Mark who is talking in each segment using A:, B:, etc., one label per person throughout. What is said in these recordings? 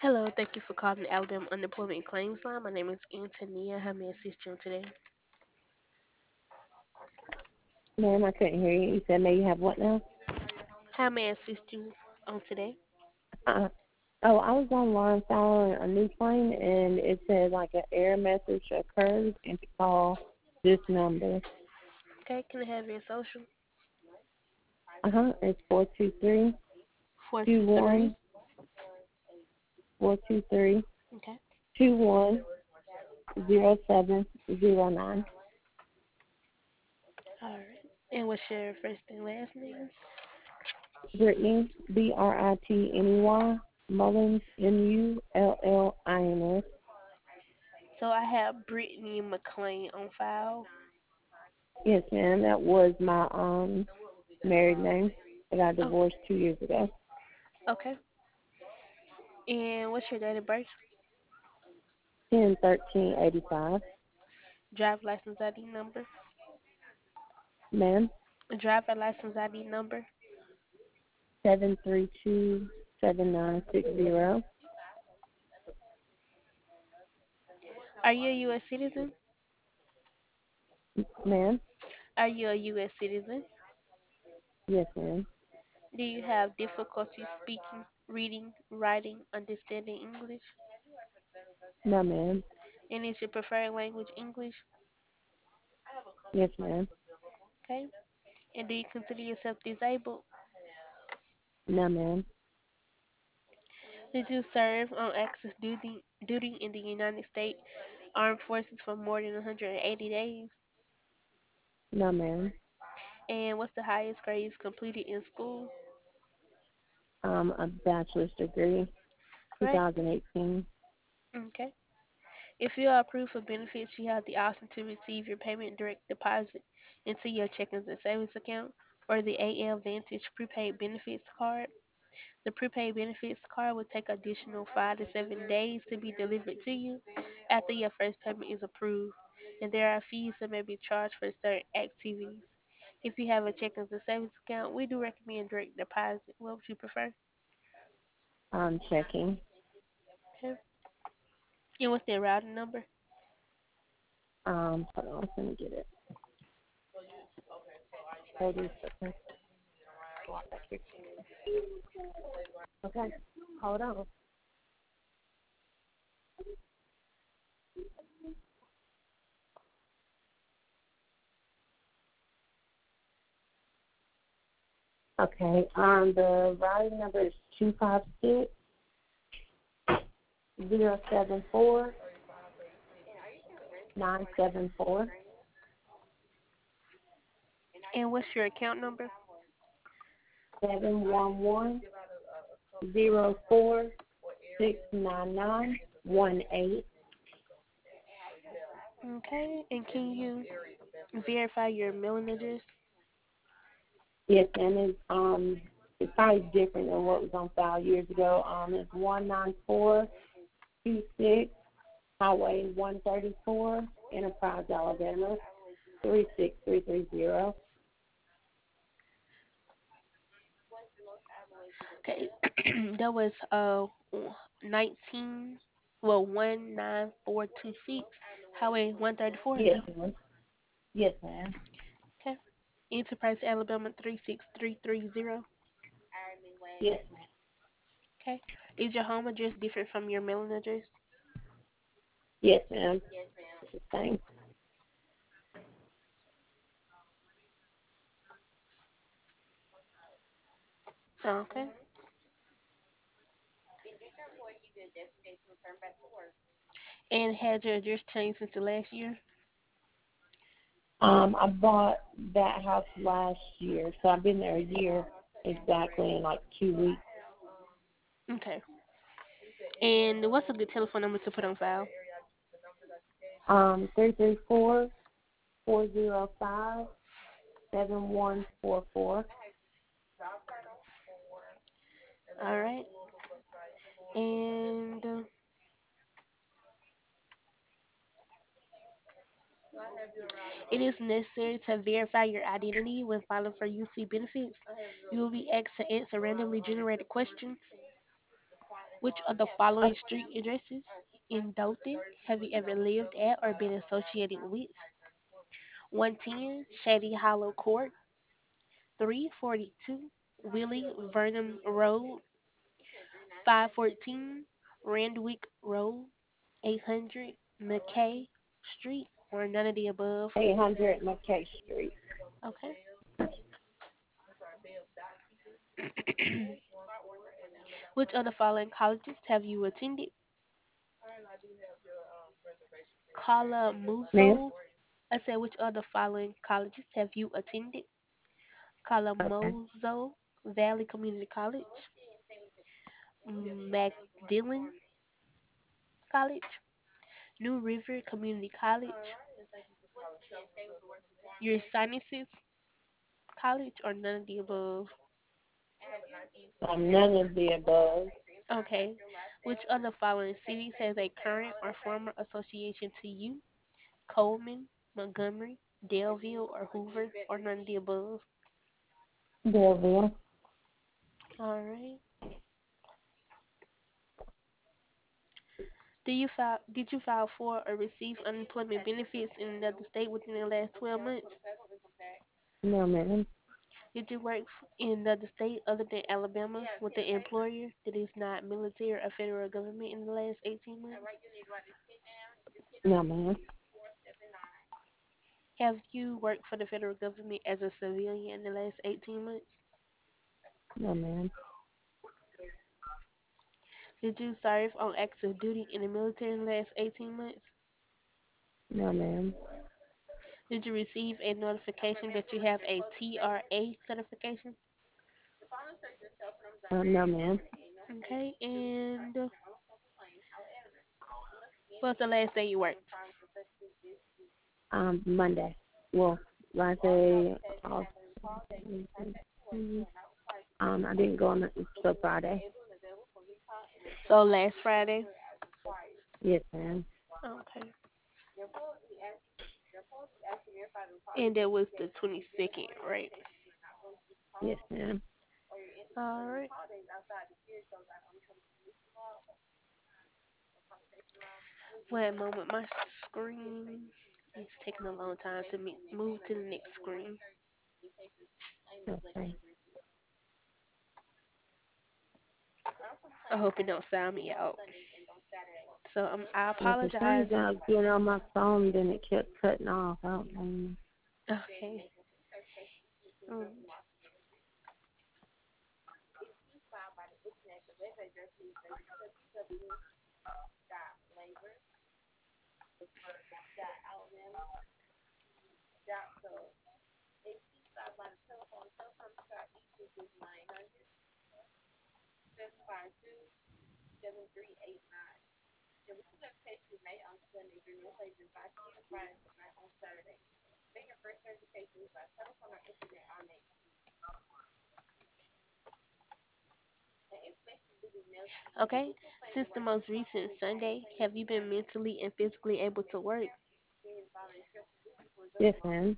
A: Hello, thank you for calling the Alabama Unemployment Claims Line. My name is Antonia. How may I assist you today?
B: Ma'am, I couldn't hear you. You said may you have what now?
A: How may I assist you on today?
B: Uh, oh, I was online following a new claim, and it said like an error message occurred and to call this number.
A: Okay, can I have your social?
B: It's 423
A: 423.
B: 423
A: Okay.
B: 210709.
A: All right. And what's your first and last name?
B: Brittany, Brittney, Mullins, Mullins.
A: So I have Brittany McLean on file.
B: Yes, ma'am, that was my married name that I
A: Oh,
B: divorced 2 years ago.
A: okay. And what's your date of birth?
B: 10/13/85.
A: Driver license ID number.
B: Ma'am,
A: Driver license ID number.
B: 7327960.
A: Are you a U.S. citizen?
B: Ma'am,
A: Are you a U.S. citizen?
B: yes, ma'am.
A: Do you have difficulty speaking, reading, writing, understanding English?
B: No, ma'am.
A: And is your preferred language English?
B: Yes, ma'am.
A: Okay. And do you consider yourself disabled?
B: No, ma'am.
A: Did you serve on active duty in the United States Armed Forces for more than 180 days?
B: No, ma'am.
A: And what's the highest grade you've completed in school?
B: A bachelor's degree,
A: Right.
B: 2018.
A: Okay. If you are approved for benefits, you have the option to receive your payment direct deposit into your checking and savings account or the AL Vantage prepaid benefits card. The prepaid benefits card will take additional 5 to 7 days to be delivered to you after your first payment is approved, and there are fees that may be charged for certain activities. If you have a checking and savings account, we do recommend direct deposit. What would you prefer?
B: Checking.
A: Okay. And what's their routing number?
B: Hold on, let me get it. Hold on a second. Okay, hold on. Okay, the routing number is 256 074 974.
A: And what's your account number?
B: 711
A: Okay. And can you verify your mailing address?
B: Yes, and it's probably different than what was on file years ago. It's 19426 Highway 134, Enterprise, Alabama 36330.
A: Okay. That was 19 19426 Highway 134.
B: Yes, ma'am. Yes, ma'am.
A: Okay. Enterprise, Alabama 36330.
B: Yes,
A: Okay. Is your home address different from your mailing address?
B: yes, ma'am. It's the same.
A: Okay. And has your address changed since the last year?
B: I bought that house last year, so I've been there a year exactly in like 2 weeks.
A: Okay. And what's a good telephone number to put on file?
B: 334-405-7144.
A: All right. And it is necessary to verify your identity when filing for UC benefits. You will be asked to answer randomly generated questions. Which of the following street addresses in Dothan have you ever lived at or been associated with? 110 Shady Hollow Court, 342 Willie Vernon Road, 514 Randwick Road, 800 McKay Street, or none of the above.
B: 800 McKay Street.
A: Okay. Which of the following colleges have you attended?
B: Ma'am?
A: Kalamazoo. I said, which of the following colleges have you attended?
B: Okay.
A: Kalamazoo Valley Community College, Magdalen College, New River Community College, your Sciences College, or none of the above.
B: None of the above.
A: Okay. Which of the following cities has a current or former association to you? Coleman, Montgomery, Delville, or Hoover, or none of the above.
B: Belleville.
A: All right. Did you file for or receive unemployment benefits in another state within the last 12 months?
B: No, ma'am.
A: Did you work in another state other than Alabama with an employer that is not military or federal government in the last 18 months?
B: No, ma'am.
A: Have you worked for the federal government as a civilian in the last 18 months?
B: No, ma'am.
A: Did you serve on active duty in the military in the last 18 months?
B: No, ma'am.
A: Did you receive a notification that you have a TRA certification?
B: No, ma'am.
A: Okay, and what's the last day you worked?
B: Monday. Well, last day off. I didn't go on until Friday.
A: So last Friday.
B: Yes, ma'am.
A: Okay. And that was the 22nd, right?
B: Yes, ma'am.
A: All right. One moment, my screen is taking a long time to move to the next screen.
B: Okay.
A: I hope it don't sound me out. So I
B: Well, for some reason,
A: apologize.
B: I was getting on my phone, then it kept cutting off. I don't know.
A: Okay. Mm. Okay. Since the most recent Sunday, have you been mentally and physically able to work?
B: Yes, ma'am.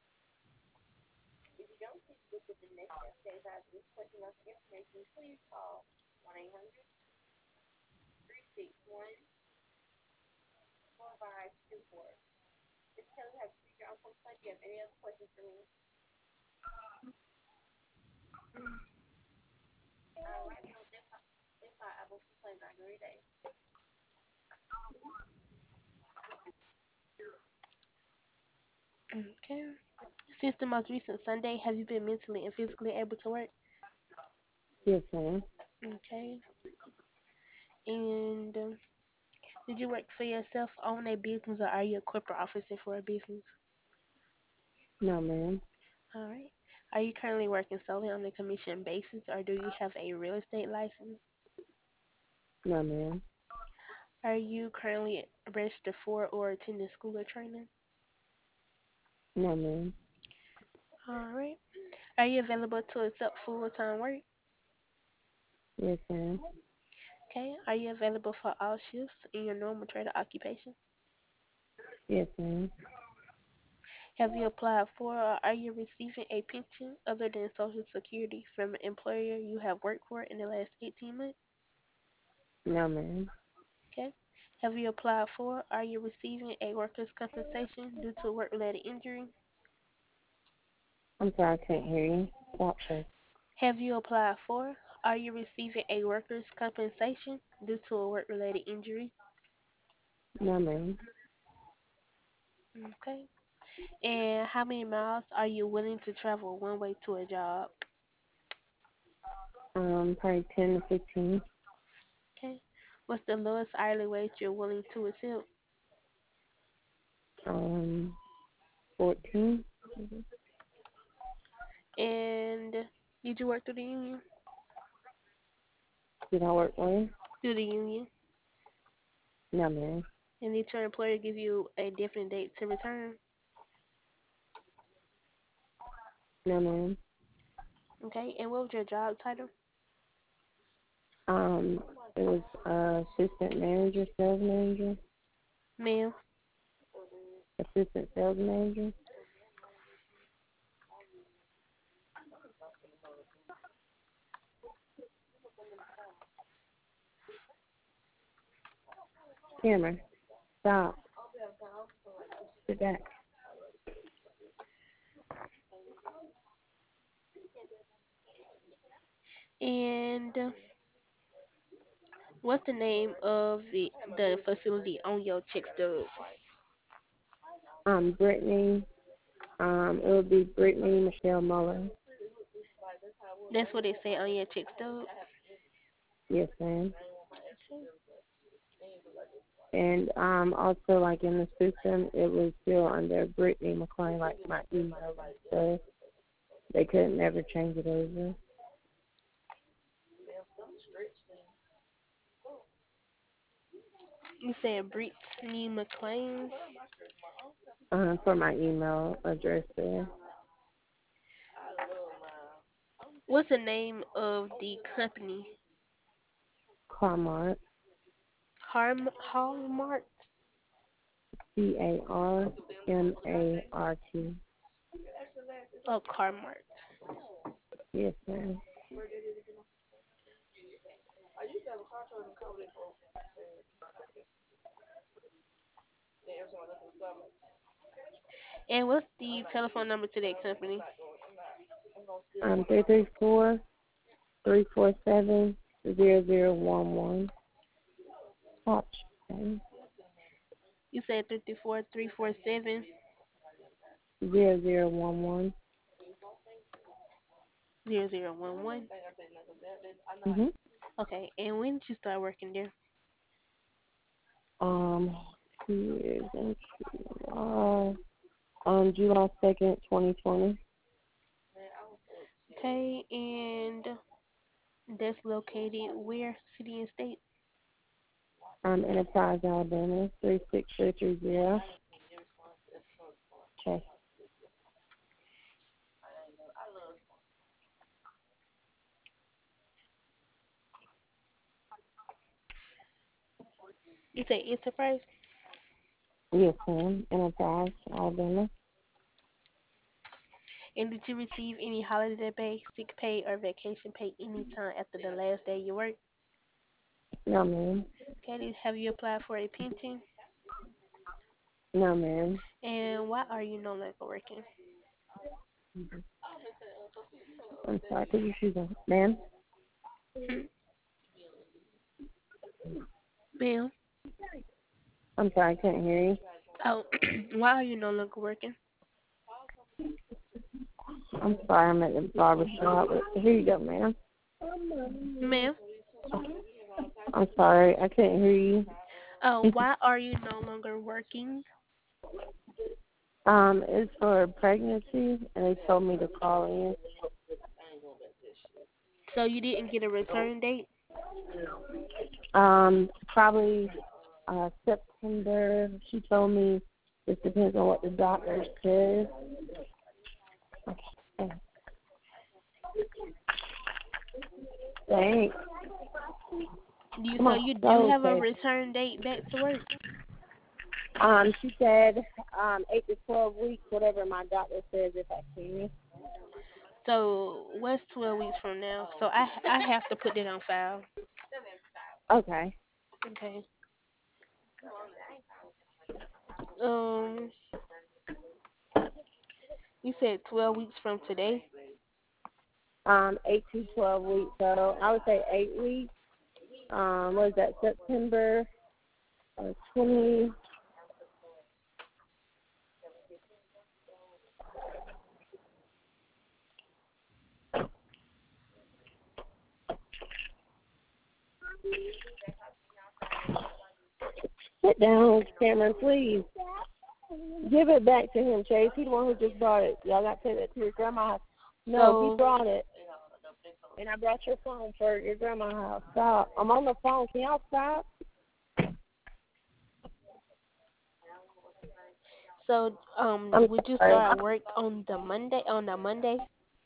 A: Okay. Since the most recent Sunday, have you been mentally and physically able to work?
B: Yes, ma'am.
A: Okay. And did you work for yourself, own a business, or are you a corporate officer for a business?
B: No, ma'am.
A: All right. Are you currently working solely on a commission basis, or do you have a real estate license?
B: No, ma'am.
A: Are you currently registered for or attending school or training?
B: No, ma'am.
A: All right. Are you available to accept full-time work?
B: Yes, ma'am.
A: Okay. Are you available for all shifts in your normal trade or occupation?
B: Yes, ma'am.
A: Have you applied for or are you receiving a pension other than Social Security from an employer you have worked for in the last 18 months?
B: No, ma'am.
A: Okay. Have you applied for? Are you receiving a workers' compensation due to a work-related injury?
B: I'm sorry, I can't hear you. Stop, please.
A: Have you applied for? Are you receiving a workers' compensation due to a work-related injury?
B: No, ma'am.
A: Okay. And how many miles are you willing to travel one way to a job?
B: Probably 10 to 15.
A: Okay. What's the lowest hourly wage you're willing to accept?
B: 14.
A: And did you work through the union?
B: Did I work one?
A: Through the union.
B: No, ma'am.
A: And did your employer give you a definite date to return?
B: No, ma'am.
A: Okay. And what was your job title?
B: Um, it was assistant manager, sales manager,
A: Ma'am.
B: assistant sales manager. Cameron, stop. Sit back.
A: And what's the name of the facility on your check stub?
B: Brittany. It would be Brittany Michelle Muller.
A: That's what it say on your check stub.
B: Yes, ma'am. And also like in the system, it was still under Brittany McClain, like my email and stuff. They couldn't never change it over.
A: You said Brittany McLean.
B: For my email address there,
A: What's the name of the company?
B: Carmart,
A: Hallmark.
B: Carmart.
A: Oh, Carmark.
B: Yes, ma'am.
A: And what's the telephone number to that company?
B: 334-347-0011. Touch. Okay.
A: You said 34347
B: 0011.
A: 0011.
B: Mhm.
A: Okay, and when did you start working there?
B: Um, Years in July. July 2nd, 2020.
A: Okay, and that's located where? City and state?
B: Enterprise, Alabama, 36330. Okay.
A: You say Enterprise?
B: Yes, ma'am. Enterprise, Alabama.
A: And did you receive any holiday pay, sick pay, or vacation pay any time after the last day you worked?
B: No, ma'am.
A: Okay, have you applied for a pension?
B: No, ma'am.
A: And why are you no longer working?
B: I'm sorry. Could you choose on, ma'am?
A: Hmm, ma'am?
B: I'm sorry, I couldn't hear you.
A: Oh, why are you no longer working?
B: I'm sorry, I'm at the barber shop. Here you go, ma'am.
A: Ma'am?
B: I'm sorry, I couldn't hear you.
A: Oh, why are you no longer working?
B: It's for pregnancy, and they told me to call in.
A: So you didn't get a return date?
B: Probably September. She told me it depends on what the doctor says. Okay. Thanks. Come
A: So
B: on,
A: you do
B: go,
A: have a
B: Ted.
A: return date back to work?
B: She said 8 to 12 weeks, whatever my doctor says if I can.
A: So what's 12 weeks from now? So I have to put that on file.
B: Okay.
A: Okay. Um, you said 12 weeks from today.
B: 8 to 12 weeks. So I would say 8 weeks. What is that? September 20. Sit down, Cameron, please. Give it back to him, Chase. He's the one who just brought it. Y'all got to take that to your grandma's house. No, he
A: So,
B: brought it. And I brought your phone for your grandma's house. Stop. I'm on the phone. Can y'all stop?
A: so,
B: I'm
A: would you
B: sorry.
A: start work on the Monday? On the Monday,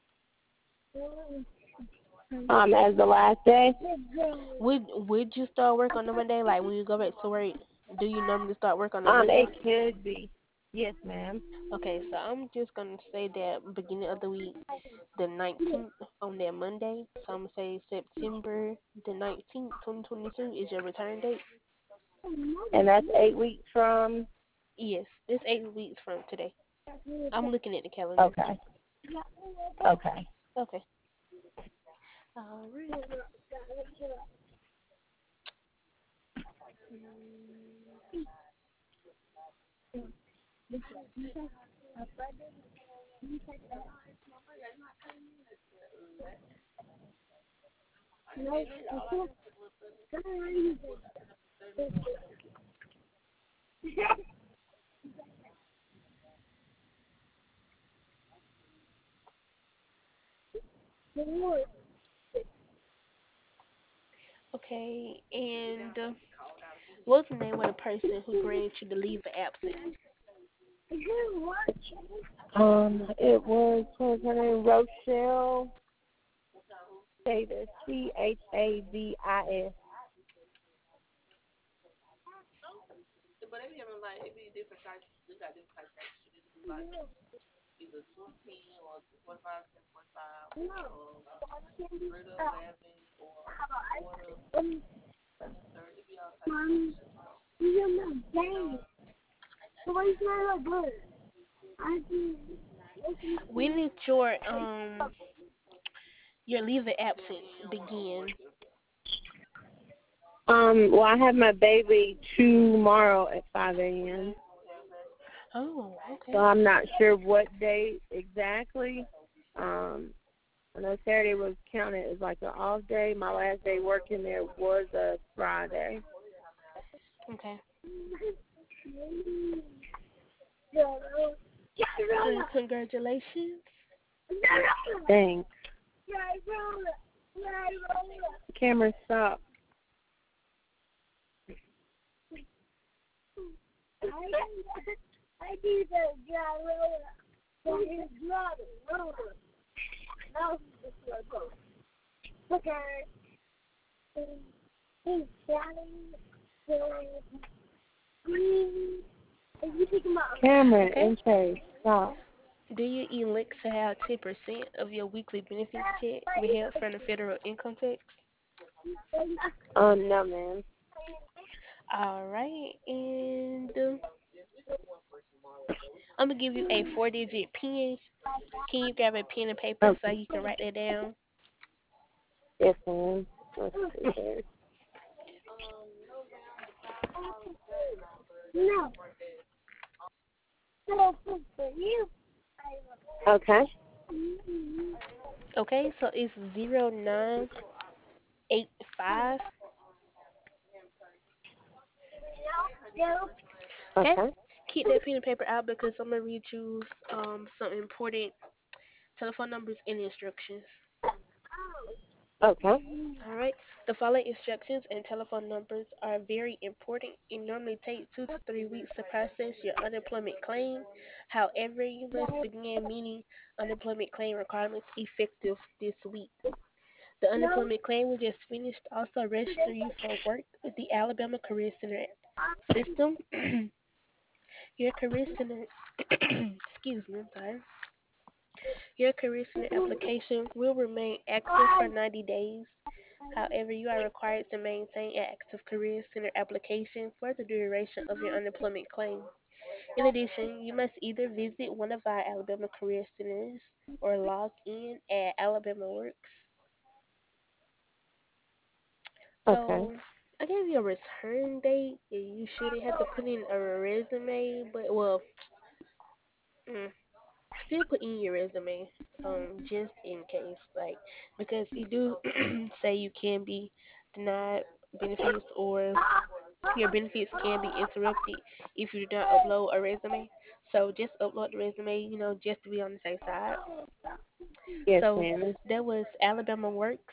B: As the last day?
A: would you start work on the Monday? Like when you go back to work, do you normally start work on the Monday?
B: It could be. Yes, ma'am.
A: Okay, so I'm just gonna say that beginning of the week, the 19th on that Monday. So I'm gonna say September the 19th, 2022 is your return date.
B: And that's 8 weeks from?
A: Yes, it's 8 weeks from today. I'm looking at the calendar.
B: Okay. Okay.
A: Okay. All right. Okay, and what's the name of the person who granted you the leave of absence?
B: What was her name? Rochelle Davis. Chavis.
A: When did your leave of absence begin?
B: Well, I have my baby tomorrow at 5 a.m.
A: Oh,
B: So
A: okay.
B: I'm not sure what date exactly. I know Saturday was counted as like an off day. My last day working there was a Friday.
A: Okay. Congratulations.
B: Thanks. Camera, stop. Cameron
A: Okay.
B: and Chase, stop.
A: Do you elect to have 10% of your weekly benefits check withheld from the federal income tax?
B: No, ma'am.
A: All right, and I'm gonna give you a four-digit PIN. Can you grab a pen and paper so
B: Okay.
A: you can write that down?
B: Yes, ma'am. Let's see here. Okay.
A: Okay, so it's 0985. Okay,
B: Okay.
A: keep that pen and paper out because I'm gonna read you some important telephone numbers and instructions.
B: Okay.
A: All right. The following instructions and telephone numbers are very important. It normally takes 2 to 3 weeks to process your unemployment claim. However, you must begin meeting unemployment claim requirements effective this week. The unemployment claim we just finished also register you for work with the Alabama Career Center system. Your Career Center, excuse me, I'm sorry. Your Career Center application will remain active for 90 days. However, you are required to maintain an active Career Center application for the duration of your unemployment claim. In addition, you must either visit one of our Alabama Career Centers or log in at Alabama Works.
B: Okay.
A: So, I gave you a return date, and you shouldn't have to put in a resume, but well, mm, still put in your resume, just in case, like because you do say you can be denied benefits or your benefits can be interrupted if you do not upload a resume. So just upload the resume, just to be on the safe side.
B: Yes,
A: So
B: ma'am. It's
A: that was Alabama Works.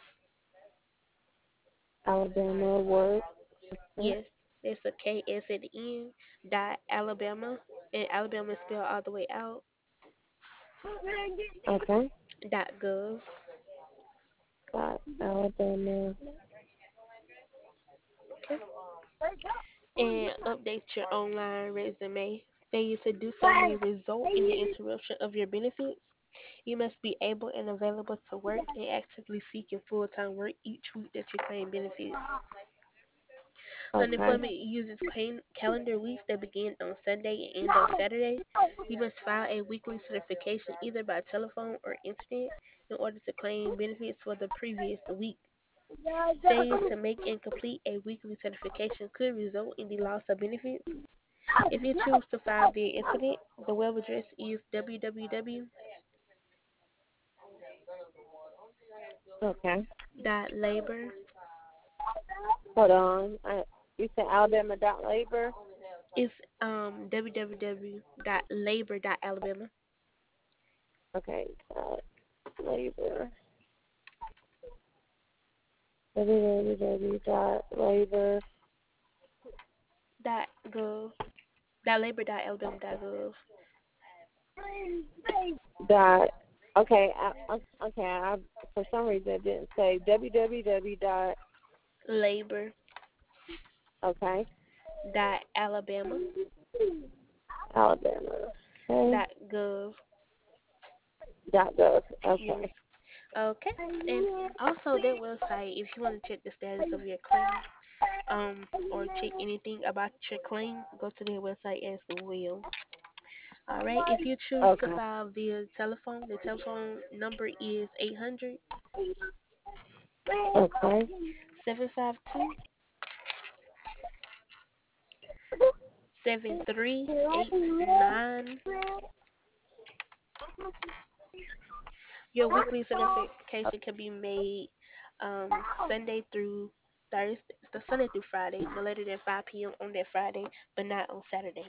B: Alabama work.
A: Yes, it's a KS at the end. Dot Alabama, and Alabama is spelled all the way out.
B: Okay.
A: Dot gov.
B: Alabama.
A: Okay. And update your online resume. Failure to do so may result in the interruption of your benefits. You must be able and available to work and actively seeking full time work each week that you claim benefits.
B: Okay.
A: Unemployment uses calendar weeks that begin on Sunday and end on Saturday. You must file a weekly certification either by telephone or internet in order to claim benefits for the previous week. Failure to make and complete a weekly certification could result in the loss of benefits. If you choose to file via internet, the web address is
B: Okay.
A: www.labor.
B: Hold on. You said Alabama dot labor.
A: It's www.labor.alabama.
B: Okay. Labor. www.labor.
A: Dot gov. Dot labor.alabama.gov.
B: Dot. Okay. Okay. For some reason it didn't say www. Dot.
A: Labor.
B: Okay.
A: Dot Alabama.
B: Alabama. Okay.
A: Dot gov.
B: Dot gov.
A: Yes.
B: Okay.
A: Okay. And also that website, if you want to check the status of your claim, or check anything about your claim, go to their website as well. All right. If you choose to
B: Okay.
A: file via telephone, the telephone number is 800
B: Okay.
A: 752 7389. Your weekly certification can be made Sunday through Thursday, the Sunday through Friday, no later than 5 p.m. on that Friday, but not on Saturday.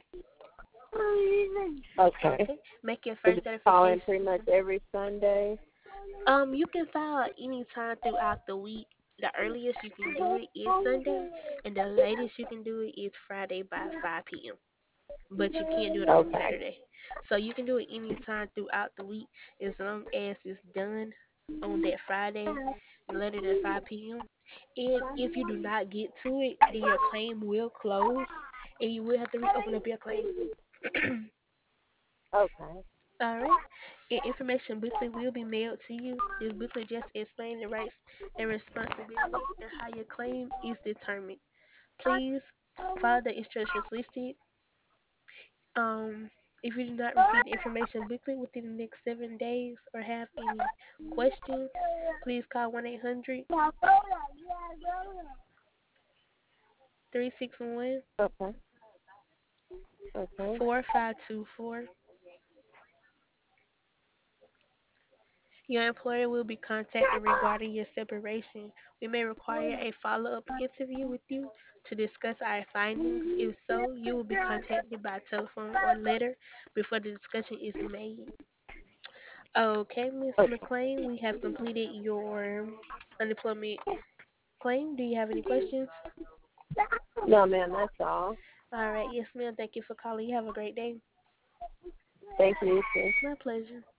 B: Okay.
A: Okay. Make your
B: So
A: first
B: just call in
A: certification.
B: pretty much every Sunday.
A: You can file any time throughout the week. The earliest you can do it is Sunday, and the latest you can do it is Friday by 5 p.m. But you can't do it on
B: Okay.
A: Saturday. So you can do it any time throughout the week as long as it's done on that Friday, no later than 5 p.m. And if you do not get to it, then your claim will close, and you will have to reopen up your claim.
B: Okay.
A: All right. An information booklet will be mailed to you. This booklet just explains the rights and responsibilities and how your claim is determined. Please follow the instructions listed. Um, if you do not receive the information booklet within the next 7 days or have any questions, please call 1-800 361
B: Okay. Okay.
A: 4524. Your employer will be contacted regarding your separation. We may require a follow up interview with you to discuss our findings. If so, you will be contacted by telephone or letter before the discussion is made. Okay, Ms.
B: Okay.
A: McLean, we have completed your unemployment claim. Do you have any questions?
B: No, ma'am, that's all.
A: All right, yes, ma'am. Thank you for calling. You have a great day.
B: Thank you, too.
A: My pleasure.